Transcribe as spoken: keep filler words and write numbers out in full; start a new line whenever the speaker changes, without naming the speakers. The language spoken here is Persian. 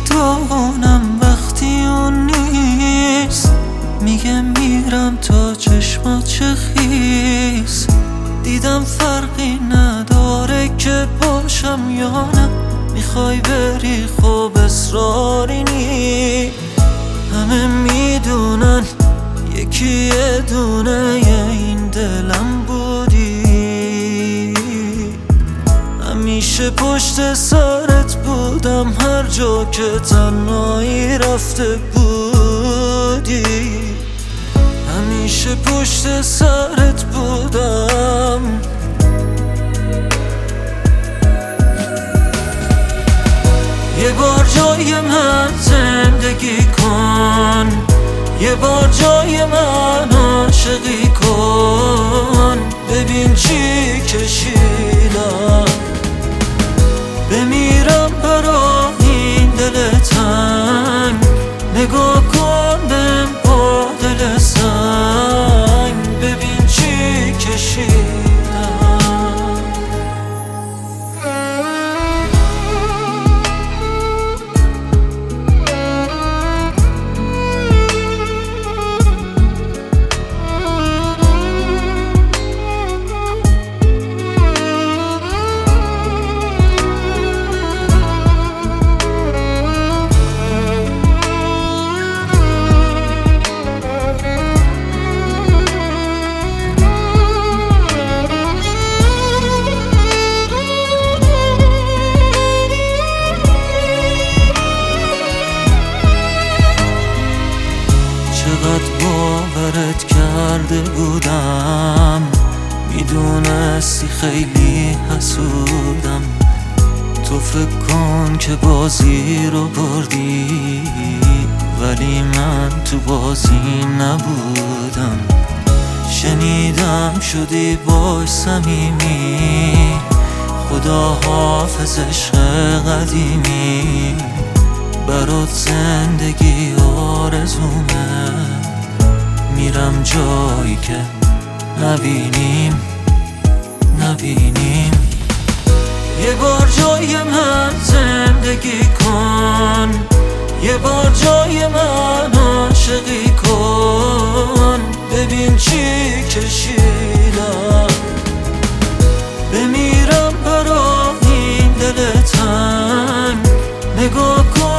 میدونم وقتی اون نیست میگه میرم تا چشمات چه خیس. دیدم فرقی نداره که باشم یا نه، میخوای بری خب اصراری نی. همه میدونن یکی یه دونه این دلم بودی، همیشه پشت سرت بودم هر جا که تنهایی رفته بودی. همیشه پشت سرت بودم. یه بار جای من زندگی کن، یه بار جای من عاشقی کن. ببین چی کشیدم، بمیرم برا این دل تنگ. نگاه کن بهم با دل سنگ، ببین چی کشیدم. چقدر باورت کرده بودم، میدونستی خیلی حسودم. تو فکر کن که بازی رو بردی، ولی من تو بازی نبودم. شنیدم شدی باش صمیمی، خدا حافظ عشق قدیمی. برات زندگی آرزومه، میرم جایی که نبینیم نبینیم. یه بار جای من زندگی کن، یه بار جای من عاشقی کن. ببین چی کشیدم، بمیرم برا این دل تنگ. نگاه کن